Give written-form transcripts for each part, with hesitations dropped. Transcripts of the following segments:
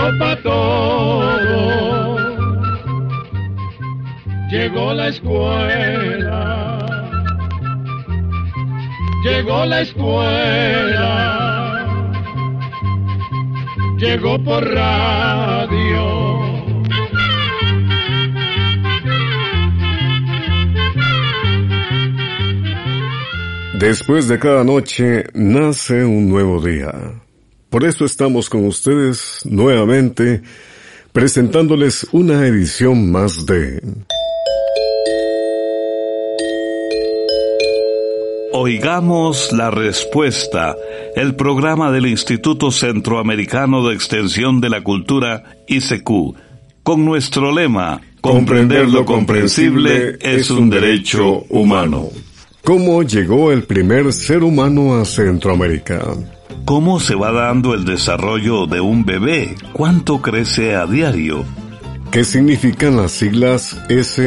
pa' todo. Llegó la escuela, llegó la escuela, llegó por radio. Después de cada noche nace un nuevo día. Por eso estamos con ustedes nuevamente, presentándoles una edición más de Oigamos la Respuesta, el programa del Instituto Centroamericano de Extensión de la Cultura, ICQ, con nuestro lema, comprender lo comprensible es un derecho humano. ¿Cómo llegó el primer ser humano a Centroamérica? ¿Cómo se va dando el desarrollo de un bebé? ¿Cuánto crece a diario? ¿Qué significan las siglas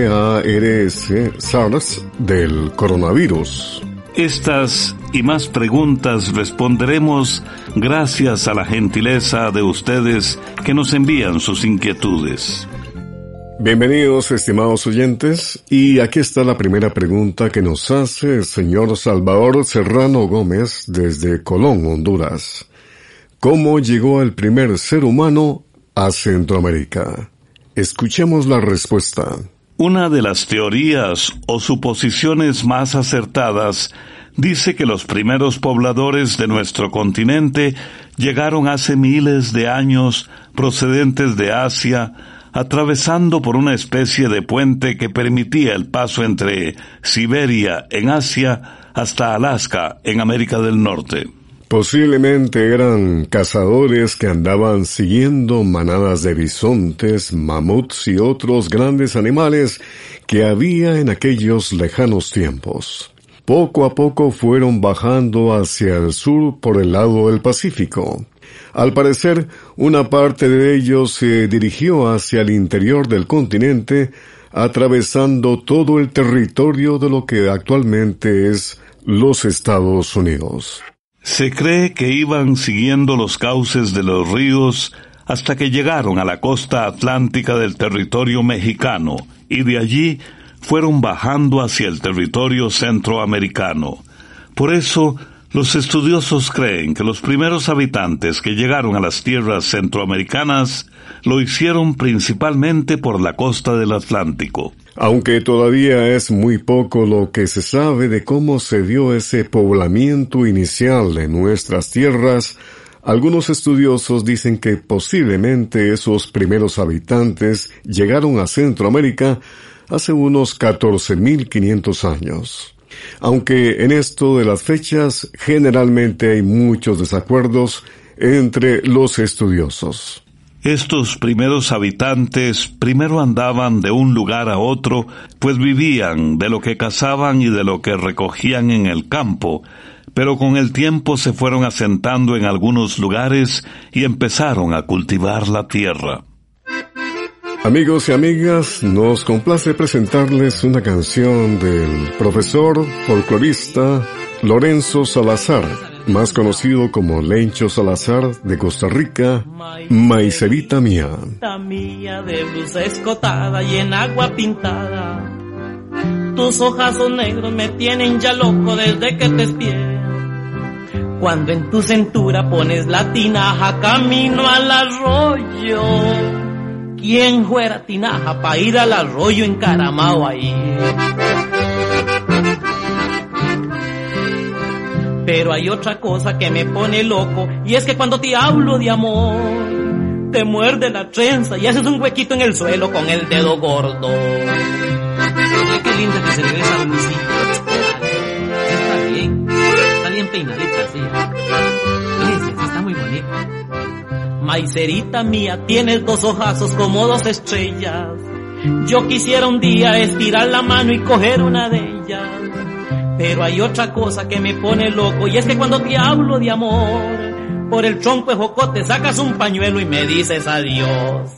SARS, SARS, del coronavirus? Estas y más preguntas responderemos gracias a la gentileza de ustedes que nos envían sus inquietudes. Bienvenidos, estimados oyentes, y aquí está la primera pregunta que nos hace el señor Salvador Serrano Gómez desde Colón, Honduras. ¿Cómo llegó el primer ser humano a Centroamérica? Escuchemos la respuesta. Una de las teorías o suposiciones más acertadas dice que los primeros pobladores de nuestro continente llegaron hace miles de años procedentes de Asia, atravesando por una especie de puente que permitía el paso entre Siberia en Asia hasta Alaska en América del Norte. Posiblemente eran cazadores que andaban siguiendo manadas de bisontes, mamuts y otros grandes animales que había en aquellos lejanos tiempos. Poco a poco fueron bajando hacia el sur por el lado del Pacífico. Al parecer, una parte de ellos se dirigió hacia el interior del continente, atravesando todo el territorio de lo que actualmente es los Estados Unidos. Se cree que iban siguiendo los cauces de los ríos hasta que llegaron a la costa atlántica del territorio mexicano, y de allí fueron bajando hacia el territorio centroamericano. Por eso, los estudiosos creen que los primeros habitantes que llegaron a las tierras centroamericanas lo hicieron principalmente por la costa del Atlántico. Aunque todavía es muy poco lo que se sabe de cómo se dio ese poblamiento inicial en nuestras tierras, algunos estudiosos dicen que posiblemente esos primeros habitantes llegaron a Centroamérica hace unos 14.500 años. Aunque en esto de las fechas generalmente hay muchos desacuerdos entre los estudiosos. Estos primeros habitantes primero andaban de un lugar a otro, pues vivían de lo que cazaban y de lo que recogían en el campo, pero con el tiempo se fueron asentando en algunos lugares y empezaron a cultivar la tierra. Amigos y amigas, nos complace presentarles una canción del profesor folclorista Lorenzo Salazar, más conocido como Lencho Salazar, de Costa Rica, Maicerita Mía. Mía de blusa escotada y en agua pintada, tus ojazos negros me tienen ya loco desde que te espié. Cuando en tu cintura pones la tinaja camino al arroyo, ¿quién fuera tinaja pa' ir al arroyo encaramado ahí? Pero hay otra cosa que me pone loco, y es que cuando te hablo de amor, te muerde la trenza y haces un huequito en el suelo con el dedo gordo. Ay, qué linda que se le ve esa blusita. Está bien peinadita, sí. Sí, está muy bonita. Maicerita mía, tienes dos ojazos como dos estrellas. Yo quisiera un día estirar la mano y coger una de ellas. Pero hay otra cosa que me pone loco, y es que cuando te hablo de amor, por el tronco de jocote sacas un pañuelo y me dices adiós.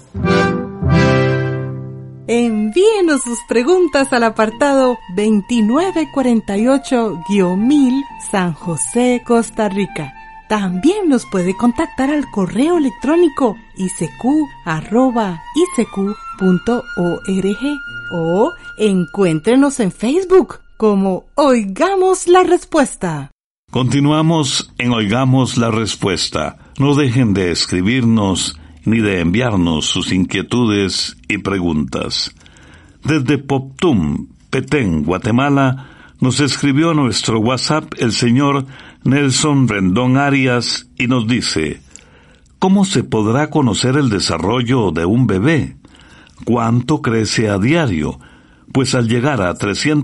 Envíenos sus preguntas al apartado 2948-1000, San José, Costa Rica. También nos puede contactar al correo electrónico isq@isq.org o encuéntrenos en Facebook como Oigamos la Respuesta. Continuamos en Oigamos la Respuesta. No dejen de escribirnos ni de enviarnos sus inquietudes y preguntas. Desde Poptum, Petén, Guatemala, nos escribió a nuestro WhatsApp el señor Nelson Rendón Arias y nos dice: ¿cómo se podrá conocer el desarrollo de un bebé? ¿Cuánto crece a diario? Pues al llegar a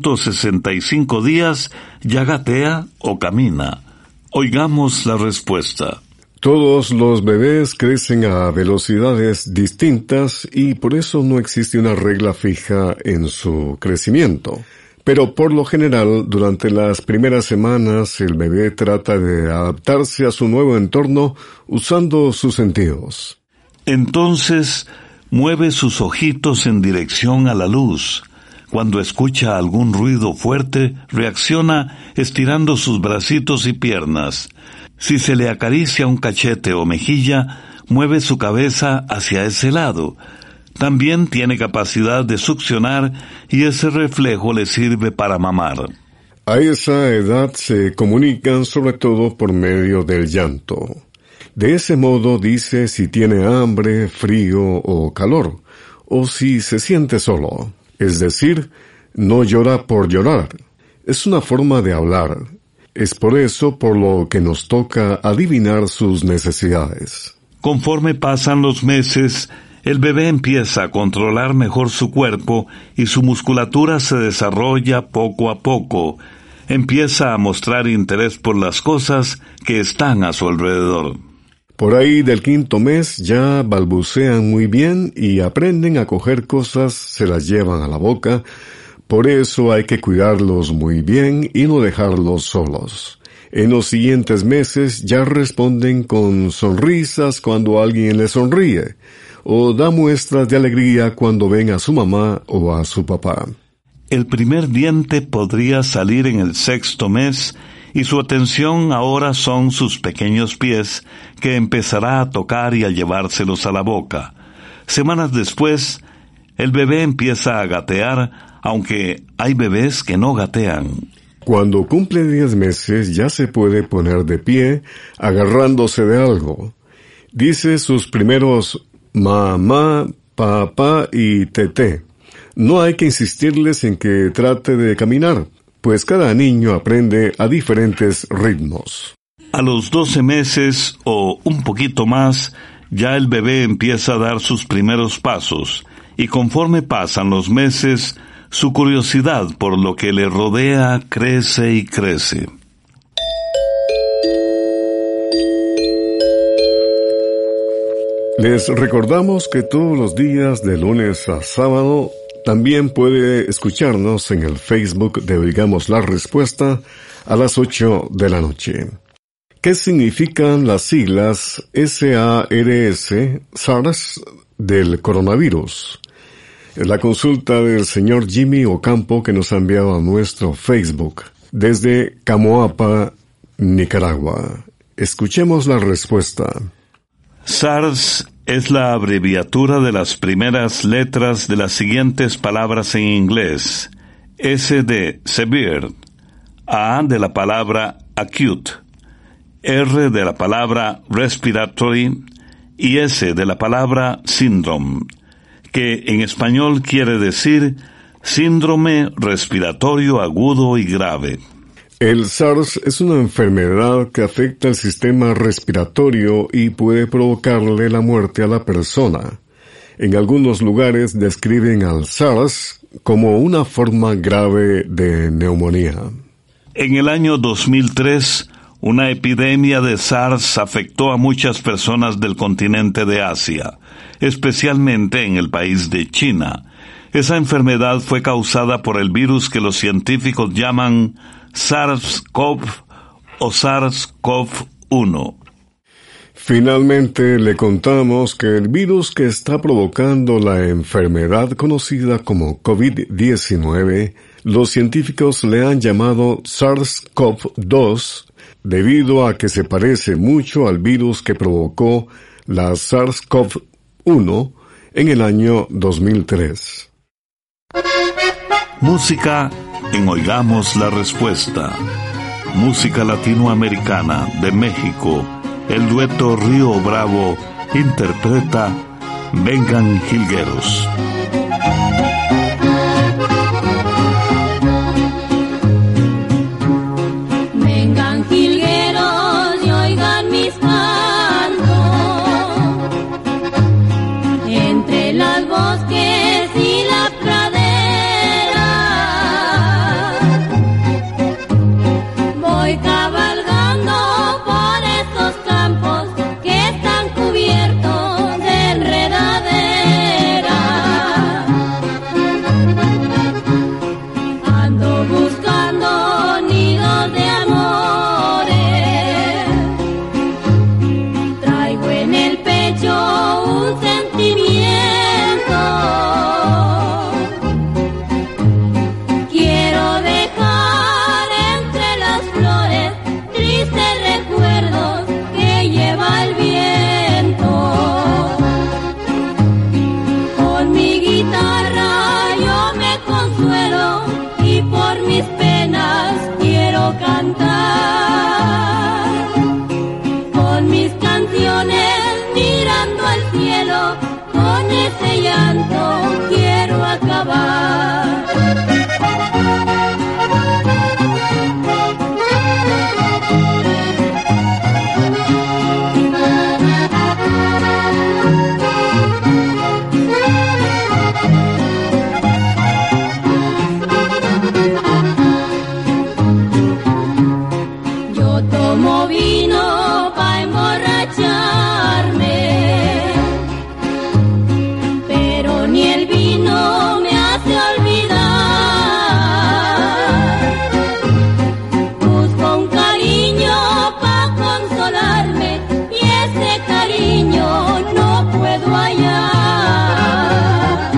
365 días ya gatea o camina. Oigamos la respuesta. Todos los bebés crecen a velocidades distintas y por eso no existe una regla fija en su crecimiento. Pero por lo general, durante las primeras semanas, el bebé trata de adaptarse a su nuevo entorno usando sus sentidos. Entonces, mueve sus ojitos en dirección a la luz. Cuando escucha algún ruido fuerte, reacciona estirando sus bracitos y piernas. Si se le acaricia un cachete o mejilla, mueve su cabeza hacia ese lado. También tiene capacidad de succionar y ese reflejo le sirve para mamar. A esa edad se comunican sobre todo por medio del llanto. De ese modo dice si tiene hambre, frío o calor, o si se siente solo. Es decir, no llora por llorar. Es una forma de hablar. Es por eso por lo que nos toca adivinar sus necesidades. Conforme pasan los meses, el bebé empieza a controlar mejor su cuerpo y su musculatura se desarrolla poco a poco. Empieza a mostrar interés por las cosas que están a su alrededor. Por ahí del 5º mes ya balbucean muy bien y aprenden a coger cosas, se las llevan a la boca. Por eso hay que cuidarlos muy bien y no dejarlos solos. En los siguientes meses ya responden con sonrisas cuando alguien les sonríe, o da muestras de alegría cuando ven a su mamá o a su papá. El primer diente podría salir en el 6º mes y su atención ahora son sus pequeños pies que empezará a tocar y a llevárselos a la boca. Semanas después, el bebé empieza a gatear, aunque hay bebés que no gatean. Cuando cumple 10 meses ya se puede poner de pie, agarrándose de algo. Dice sus primeros mamá, papá y teté. No hay que insistirles en que trate de caminar, pues cada niño aprende a diferentes ritmos. A los 12 meses o un poquito más, ya el bebé empieza a dar sus primeros pasos, y conforme pasan los meses, su curiosidad por lo que le rodea crece y crece. Les recordamos que todos los días de lunes a sábado también puede escucharnos en el Facebook de Oigamos la Respuesta a las 8 de la noche. ¿Qué significan las siglas SARS, SARS del coronavirus? La consulta del señor Jimmy Ocampo que nos ha enviado a nuestro Facebook desde Camoapa, Nicaragua. Escuchemos la respuesta. SARS es la abreviatura de las primeras letras de las siguientes palabras en inglés. S de severe, A de la palabra acute, R de la palabra respiratory y S de la palabra syndrome, que en español quiere decir síndrome respiratorio agudo y grave. El SARS es una enfermedad que afecta el sistema respiratorio y puede provocarle la muerte a la persona. En algunos lugares describen al SARS como una forma grave de neumonía. En el año 2003, una epidemia de SARS afectó a muchas personas del continente de Asia, especialmente en el país de China. Esa enfermedad fue causada por el virus que los científicos llaman SARS-CoV o SARS-CoV-1. Finalmente le contamos que el virus que está provocando la enfermedad conocida como COVID-19, los científicos le han llamado SARS-CoV-2 debido a que se parece mucho al virus que provocó la SARS-CoV-1 en el año 2003. Música en Oigamos la Respuesta. Música latinoamericana de México. El dueto Río Bravo interpreta Vengan Jilgueros. Vengan jilgueros y oigan mis cantos, entre los bosques y la pradera, voy cabalgando por estos campos que están cubiertos de enredadera. Ando buscando nidos de amores, traigo en el pecho un sentimiento, quiero dejar entre las flores tristes recuerdos que lleva el viento. Con mi guitarra yo me consuelo y por mis penas quiero cantar. Con mis canciones mirando al cielo, con ese llanto quiero acabar. Yo tomo vino pa' emborracharme, pero ni el vino me hace olvidar. Busco un cariño pa' consolarme y ese cariño no puedo hallar.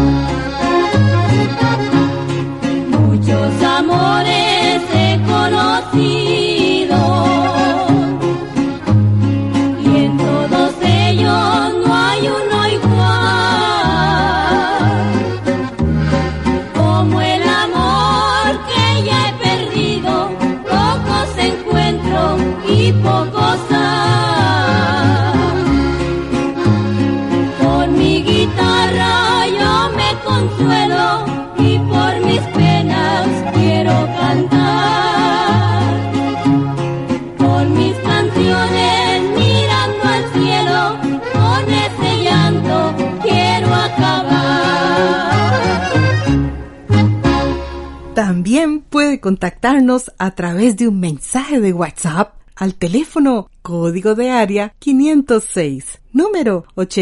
Muchos amores he conocido y en todos ellos no hay uno igual, como el amor que ya he perdido, pocos encuentro y pocos hay. Con mi guitarra yo me consuelo y por mis penas quiero cantar. Con mis canciones mirando al cielo, con ese llanto quiero acabar. También puede contactarnos a través de un mensaje de WhatsApp al teléfono código de área 506, número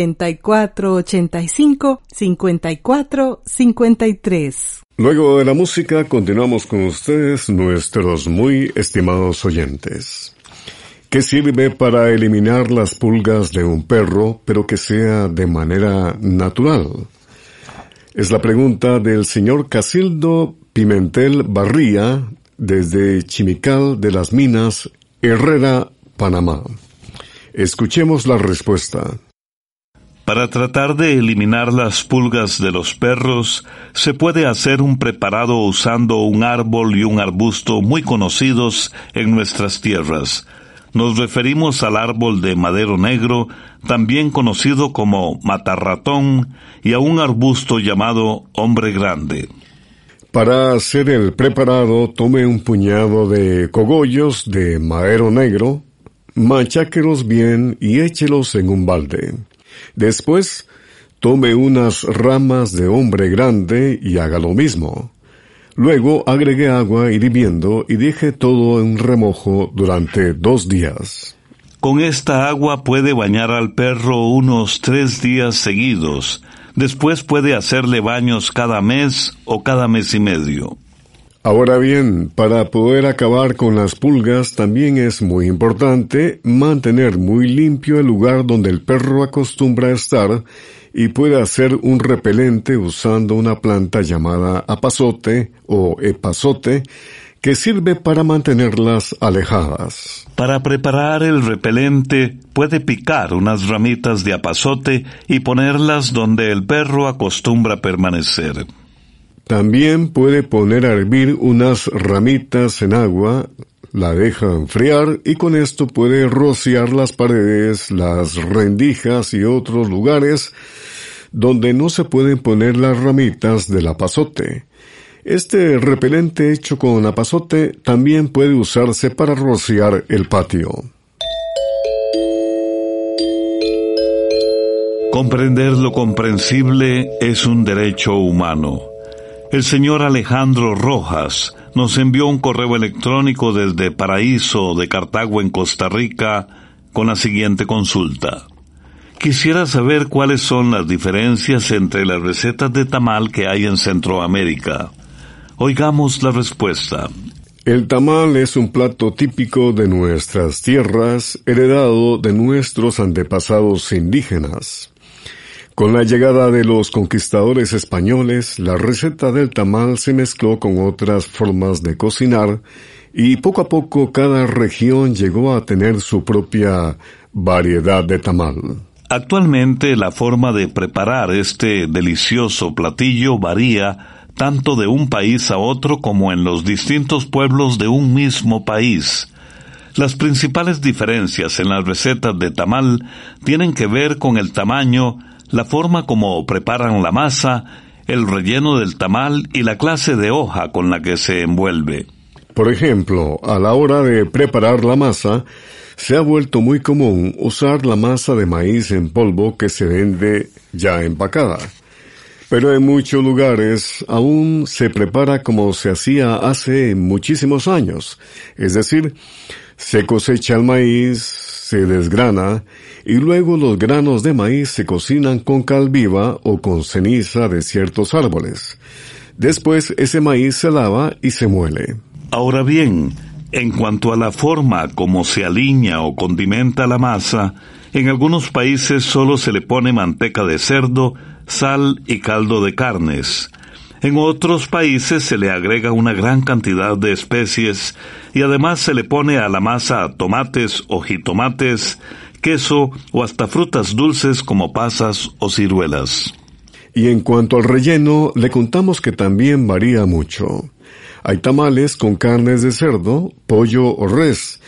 8485-5453. Luego de la música, continuamos con ustedes, nuestros muy estimados oyentes. ¿Qué sirve para eliminar las pulgas de un perro, pero que sea de manera natural? Es la pregunta del señor Casildo Pimentel Barría, desde Chimical de las Minas, Herrera, Panamá. Escuchemos la respuesta. Para tratar de eliminar las pulgas de los perros, se puede hacer un preparado usando un árbol y un arbusto muy conocidos en nuestras tierras. Nos referimos al árbol de madero negro, también conocido como matarratón, y a un arbusto llamado hombre grande. Para hacer el preparado, tome un puñado de cogollos de madero negro, macháquelos bien y échelos en un balde. Después, tome unas ramas de hombre grande y haga lo mismo. Luego agregue agua hirviendo y deje todo en remojo durante 2 días. Con esta agua puede bañar al perro unos 3 días seguidos. Después puede hacerle baños cada mes o cada mes y medio. Ahora bien, para poder acabar con las pulgas también es muy importante mantener muy limpio el lugar donde el perro acostumbra a estar y puede hacer un repelente usando una planta llamada apazote o epazote que sirve para mantenerlas alejadas. Para preparar el repelente, puede picar unas ramitas de apazote y ponerlas donde el perro acostumbra permanecer. También puede poner a hervir unas ramitas en agua, la deja enfriar y con esto puede rociar las paredes, las rendijas y otros lugares donde no se pueden poner las ramitas del apazote. Este repelente hecho con apazote también puede usarse para rociar el patio. Comprender lo comprensible es un derecho humano. El señor Alejandro Rojas nos envió un correo electrónico desde Paraíso de Cartago en Costa Rica con la siguiente consulta. Quisiera saber cuáles son las diferencias entre las recetas de tamal que hay en Centroamérica. Oigamos la respuesta. El tamal es un plato típico de nuestras tierras, heredado de nuestros antepasados indígenas. Con la llegada de los conquistadores españoles, la receta del tamal se mezcló con otras formas de cocinar y poco a poco cada región llegó a tener su propia variedad de tamal. Actualmente la forma de preparar este delicioso platillo varía tanto de un país a otro como en los distintos pueblos de un mismo país. Las principales diferencias en las recetas de tamal tienen que ver con el tamaño, la forma como preparan la masa, el relleno del tamal y la clase de hoja con la que se envuelve. Por ejemplo, a la hora de preparar la masa, se ha vuelto muy común usar la masa de maíz en polvo que se vende ya empacada. Pero en muchos lugares aún se prepara como se hacía hace muchísimos años. Es decir, se cosecha el maíz, se desgrana y luego los granos de maíz se cocinan con cal viva o con ceniza de ciertos árboles. Después ese maíz se lava y se muele. Ahora bien, en cuanto a la forma como se aliña o condimenta la masa, en algunos países solo se le pone manteca de cerdo, sal y caldo de carnes. En otros países se le agrega una gran cantidad de especies y además se le pone a la masa tomates o jitomates, queso o hasta frutas dulces como pasas o ciruelas. Y en cuanto al relleno, le contamos que también varía mucho. Hay tamales con carnes de cerdo, pollo o res,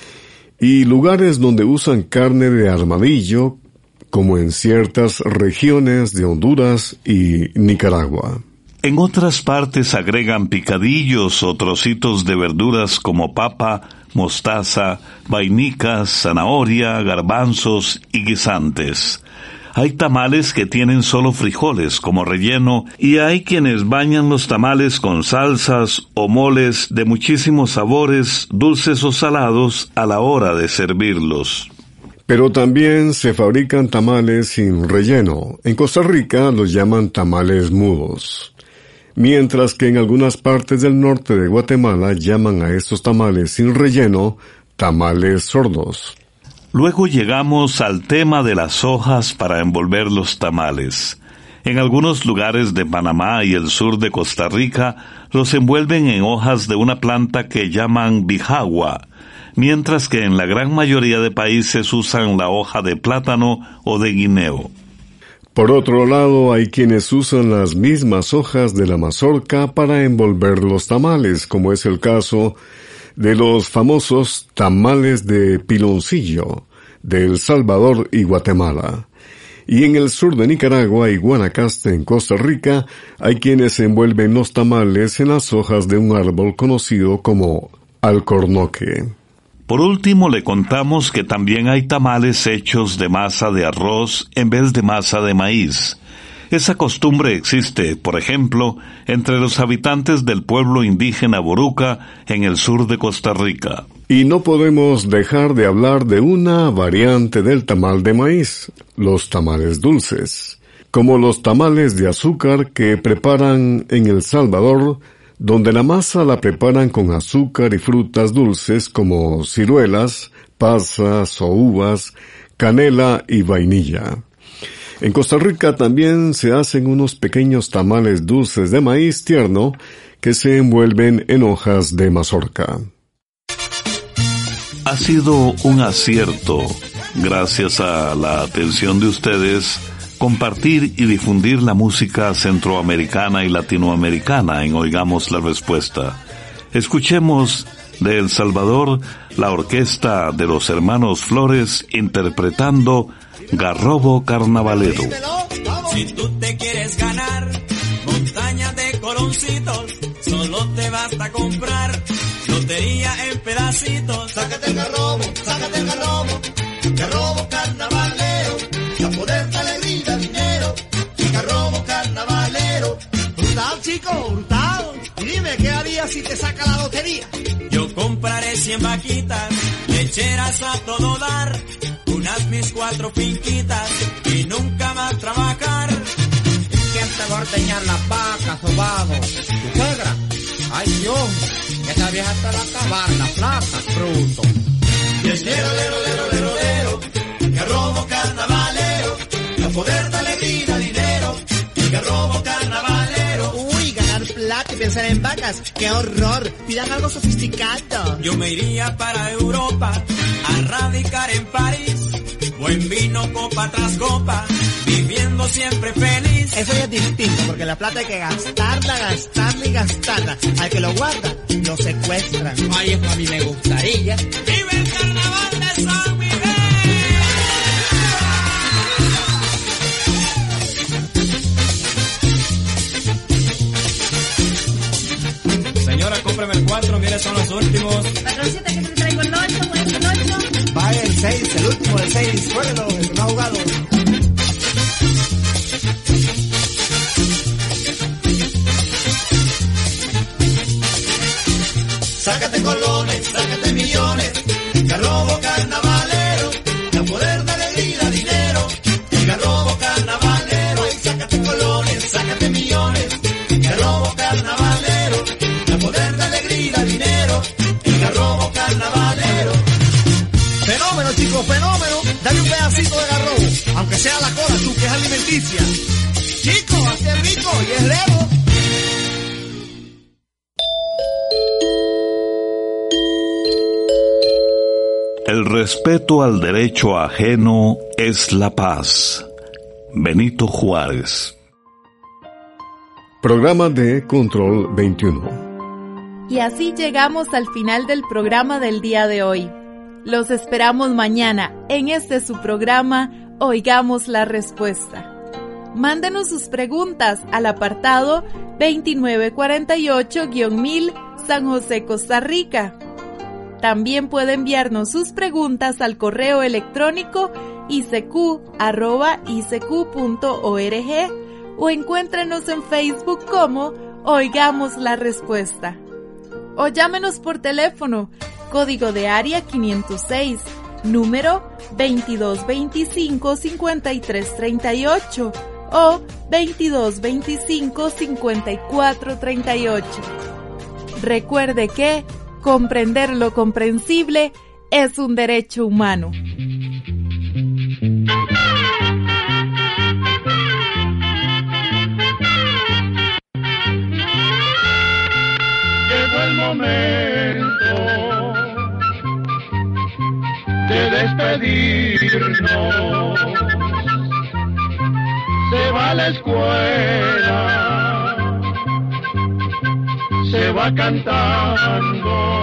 y lugares donde usan carne de armadillo, como en ciertas regiones de Honduras y Nicaragua. En otras partes agregan picadillos o trocitos de verduras como papa, mostaza, vainicas, zanahoria, garbanzos y guisantes. Hay tamales que tienen solo frijoles como relleno y hay quienes bañan los tamales con salsas o moles de muchísimos sabores, dulces o salados, a la hora de servirlos. Pero también se fabrican tamales sin relleno. En Costa Rica los llaman tamales mudos. Mientras que en algunas partes del norte de Guatemala llaman a estos tamales sin relleno tamales sordos. Luego llegamos al tema de las hojas para envolver los tamales. En algunos lugares de Panamá y el sur de Costa Rica los envuelven en hojas de una planta que llaman bijagua, mientras que en la gran mayoría de países usan la hoja de plátano o de guineo. Por otro lado, hay quienes usan las mismas hojas de la mazorca para envolver los tamales, como es el caso de los famosos tamales de piloncillo, de El Salvador y Guatemala. Y en el sur de Nicaragua y Guanacaste, en Costa Rica, hay quienes envuelven los tamales en las hojas de un árbol conocido como alcornoque. Por último, le contamos que también hay tamales hechos de masa de arroz en vez de masa de maíz. Esa costumbre existe, por ejemplo, entre los habitantes del pueblo indígena Boruca en el sur de Costa Rica. Y no podemos dejar de hablar de una variante del tamal de maíz, los tamales dulces, como los tamales de azúcar que preparan en El Salvador, donde la masa la preparan con azúcar y frutas dulces como ciruelas, pasas o uvas, canela y vainilla. En Costa Rica también se hacen unos pequeños tamales dulces de maíz tierno que se envuelven en hojas de mazorca. Ha sido un acierto, gracias a la atención de ustedes, compartir y difundir la música centroamericana y latinoamericana en Oigamos la Respuesta. Escuchemos de El Salvador la orquesta de los hermanos Flores interpretando Garrobo Carnavalero. Si tú te quieres ganar montañas de coroncitos, solo te basta comprar lotería en pedacitos. Sácate el garrobo, garrobo carnavalero, a poder de alegría, dinero, garrobo carnavalero. Brutal, chico, brutal. Y dime, ¿qué harías si te saca la lotería? Yo compraré 100 vaquitas, lecheras a todo dar, unas mis 4 finquitas y nunca más trabajar. ¿Quién te va a ordeñar las vacas, sobado? ¿Tu suegra? Ay, Dios, que esa vieja te va a acabar la plaza, fruto. Y el lero, garrobo carnavalero, a poder de alegría, dinero, y garrobo carnavalero. Uy, ganar plata y pensar en vacas, qué horror, pidan algo sofisticado. Yo me iría para Europa, a radicar en París, buen vino copa tras copa, viviendo siempre feliz. Eso ya es distinto, porque la plata hay que gastarla y gastarla. Al que lo guarda, lo secuestran. Ay, eso a mí me gustaría. ¡Vive el carnaval de San Miguel! Señora, cómprame el 4, mire, son los últimos. Patroncita, que te traigo el 8, ¿cuál es el 8? Vaya el 6, el último del 6, jueguelo, el que no ha jugado. Sácate colones, sácate millones, garrobo carnavalero, a poder de alegría, dinero, el garrobo carnavalero. Sácate colones, sácate millones, garrobo carnavalero, a poder de alegría, dinero, el garrobo carnavalero. Fenómeno, chicos, fenómeno. Dale un pedacito de garrobo, aunque sea la cola, tú, que es alimenticia. Chicos, hazte rico y es lego. El respeto al derecho ajeno es la paz. Benito Juárez. Programa de Control 21. Y así llegamos al final del programa del día de hoy. Los esperamos mañana en este su programa Oigamos la Respuesta. Mándenos sus preguntas al apartado 2948-1000 San José, Costa Rica. También puede enviarnos sus preguntas al correo electrónico icq@icq.org o encuéntrenos en Facebook como Oigamos la Respuesta. O llámenos por teléfono, código de área 506, número 2225-5338 o 2225-5438. Recuerde que comprender lo comprensible es un derecho humano. Llegó el momento de despedirnos. Se va a la escuela, se va cantando.